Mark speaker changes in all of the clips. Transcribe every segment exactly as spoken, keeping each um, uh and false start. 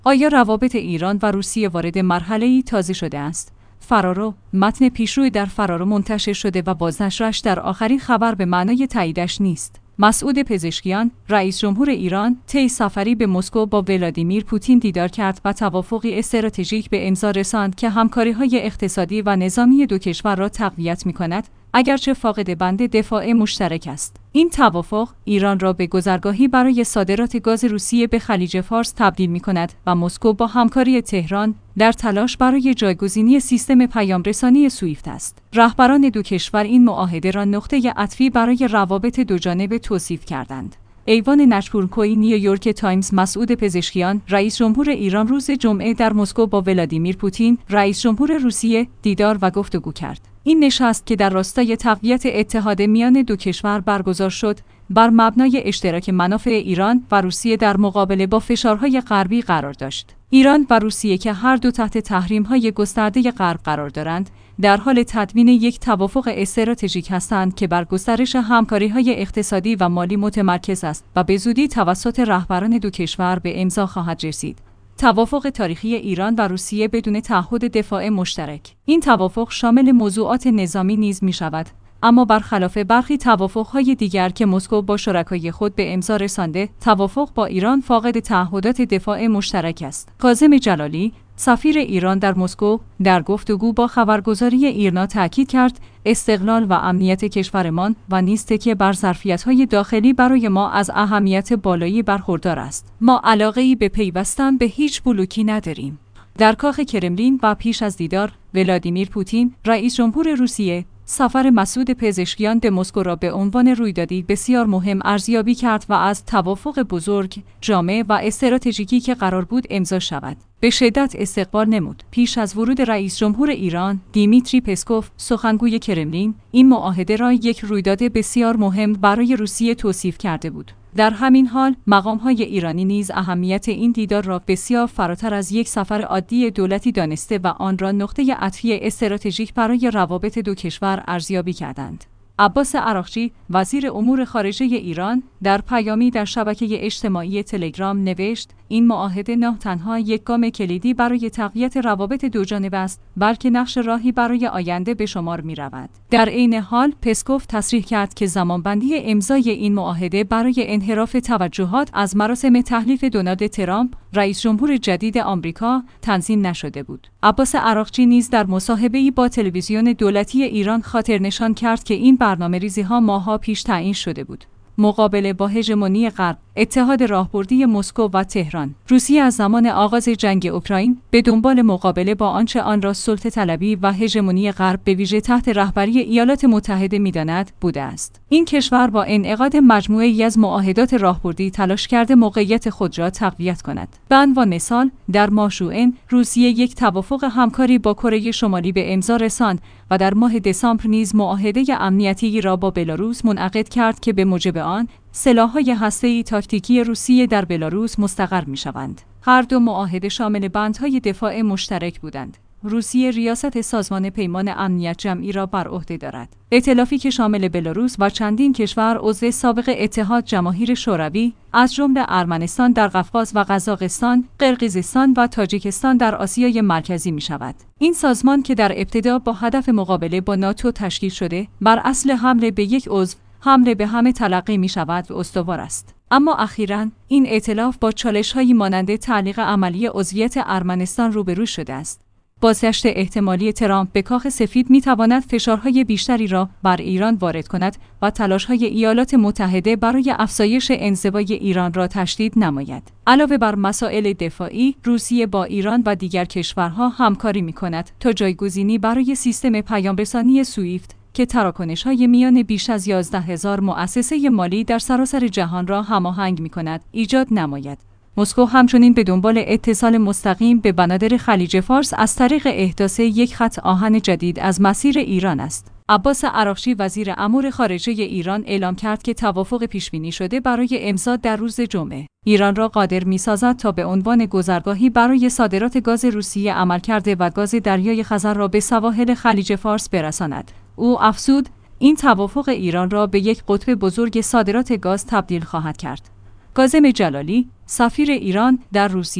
Speaker 1: آیا روابط ایران و روسیه وارد مرحله‌ای تازه شده است؟ فرارو، متن پیشروی در فرارو منتشر شده و بازنشرش در آخرین خبر به معنای تاییدش نیست. مسعود پزشکیان، رئیس جمهور ایران، طی سفری به مسکو با ولادیمیر پوتین دیدار کرد و توافقی استراتژیک به امضا رساند که همکاری‌های اقتصادی و نظامی دو کشور را تقویت می‌کند، اگرچه فاقد بند دفاع مشترک است. این توافق ایران را به گذرگاهی برای صادرات گاز روسیه به خلیج فارس تبدیل می‌کند و مسکو با همکاری تهران در تلاش برای جایگزینی سیستم پیام‌رسانی سویفت است. رهبران دو کشور این معاهده را نقطه عطفی برای روابط دوجانبه توصیف کردند. ایوان نشپورکوی نیویورک تایمز مسعود پزشکیان، رئیس جمهور ایران روز جمعه در مسکو با ولادیمیر پوتین، رئیس جمهور روسیه، دیدار و گفتگو کرد. این نشست که در راستای تقویت اتحاد میان دو کشور برگزار شد، بر مبنای اشتراک منافع ایران و روسیه در مقابله با فشارهای غربی قرار داشت. ایران و روسیه که هر دو تحت تحریم‌های گسترده غرب قرار دارند، در حال تدوین یک توافق استراتژیک هستند که بر گسترش همکاری‌های اقتصادی و مالی متمرکز است و به زودی توسط رهبران دو کشور به امضا خواهد رسید. توافق تاریخی ایران و روسیه بدون تعهد دفاع مشترک. این توافق شامل موضوعات نظامی نیز می‌شود، اما برخلاف برخی توافق‌های دیگر که مسکو با شرکای خود به امضا رسانده، توافق با ایران فاقد تعهدات دفاع مشترک است. کاظم جلالی، سفیر ایران در مسکو، در گفتگو با خبرگزاری ایرنا تاکید کرد استقلال و امنیت کشورمان و نیز تکیه بر ظرفیت‌های داخلی برای ما از اهمیت بالایی برخوردار است. ما علاقه‌ای به پیوستن به هیچ بلوکی نداریم. در کاخ کرملین و پیش از دیدار، ولادیمیر پوتین، رئیس جمهور روسیه، سفر مسعود پزشکیان به مسکو را به عنوان رویدادی بسیار مهم ارزیابی کرد و از توافق بزرگ، جامع و استراتژیکی که قرار بود امضا شود، به شدت استقبال نمود. پیش از ورود رئیس جمهور ایران، دیمیتری پسکوف، سخنگوی کرملین، این معاهده را یک رویداد بسیار مهم برای روسیه توصیف کرده بود. در همین حال، مقام‌های ایرانی نیز اهمیت این دیدار را بسیار فراتر از یک سفر عادی دولتی دانسته و آن را نقطه عطفی استراتژیک برای روابط دو کشور ارزیابی کردند. عباس عراقچی، وزیر امور خارجه ایران، در پیامی در شبکه اجتماعی تلگرام نوشت: این معاهده نه تنها یک گام کلیدی برای تقویت روابط دوجانبه است، بلکه نقش راهی برای آینده به شمار می‌رود. در عین حال، پسکوف تصریح کرد که زمانبندی امضای این معاهده برای انحراف توجهات از مراسم تحلیف دونالد ترامپ، رئیس جمهور جدید آمریکا، تنظیم نشده بود. عباس عراقچی نیز در مصاحبه‌ای با تلویزیون دولتی ایران خاطر نشان کرد که این برنامه‌ریزی‌ها ماه‌ها پیش تعیین شده بود. مقابله با هژمونی غرب، اتحاد راهبردی مسکو و تهران، روسیه از زمان آغاز جنگ اوکراین به دنبال مقابله با آنچه آن را سلطه طلبی و هژمونی غرب به ویژه تحت رهبری ایالات متحده می‌داند بوده است. این کشور با انعقاد مجموعه‌ای از معاهدات راهبردی تلاش کرده موقعیت خود را تقویت کند. به عنوان مثال، در ماه ژوئن روسیه یک توافق همکاری با کره شمالی به امضا رساند و در ماه دسامبر نیز معاهده امنیتی را با بلاروس منعقد کرد که به موجب آن سلاح‌های هسته‌ای تاکتیکی روسیه در بلاروس مستقر می‌شوند. هر دو معاهده شامل بندهای دفاع مشترک بودند. روسیه ریاست سازمان پیمان امنیت جمعی را بر عهده دارد. ائتلافی که شامل بلاروس و چندین کشور عضو سابق اتحاد جماهیر شوروی، از جمله ارمنستان در قفقاز و قزاقستان، قرقیزستان و تاجیکستان در آسیای مرکزی می‌شود. این سازمان که در ابتدا با هدف مقابله با ناتو تشکیل شده، بر اصل حمله به یک عضو حمله به همه تلقی می شود و استوار است. اما اخیراً این ائتلاف با چالش‌هایی مانند تعلیق عملی عضویت ارمنستان روبرو شده است. بازگشت احتمالی ترامپ به کاخ سفید می تواند فشارهای بیشتری را بر ایران وارد کند و تلاش‌های ایالات متحده برای افزایش انزوای ایران را تشدید نماید. علاوه بر مسائل دفاعی، روسیه با ایران و دیگر کشورها همکاری می کند تا جایگزینی برای سیستم پیام‌رسانی سویفت که تراکنش‌های میان بیش از یازده هزار مؤسسه مالی در سراسر جهان را هماهنگ می‌کند، ایجاد نماید. مسکو همچنین به دنبال اتصال مستقیم به بنادر خلیج فارس از طریق احداث یک خط آهن جدید از مسیر ایران است. عباس عراقچی، وزیر امور خارجه ایران، اعلام کرد که توافق پیش‌بینی شده برای امضا در روز جمعه ایران را قادر می‌سازد تا به عنوان گذرگاهی برای صادرات گاز روسیه عمل کرده و گاز دریای خزر را به سواحل خلیج فارس برساند. او افزود: این توافق ایران را به یک قطب بزرگ صادرات گاز تبدیل خواهد کرد. کاظم جلالی، سفیر ایران در روسیه،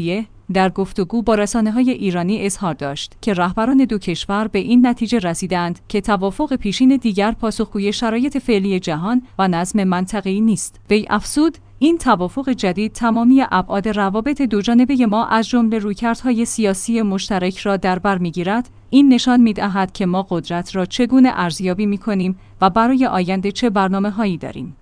Speaker 1: در گفتگو با رسانه‌های ایرانی اظهار داشت که رهبران دو کشور به این نتیجه رسیدند که توافق پیشین دیگر پاسخگوی شرایط فعلی جهان و نظم منطقه‌ای نیست. وی افزود: این توافق جدید تمامی ابعاد روابط دوجانبه ما از جمله رویکردهای سیاسی مشترک را در بر می‌گیرد. این نشان می‌دهد که ما قدرت را چگونه ارزیابی می‌کنیم و برای آینده چه برنامه‌هایی داریم.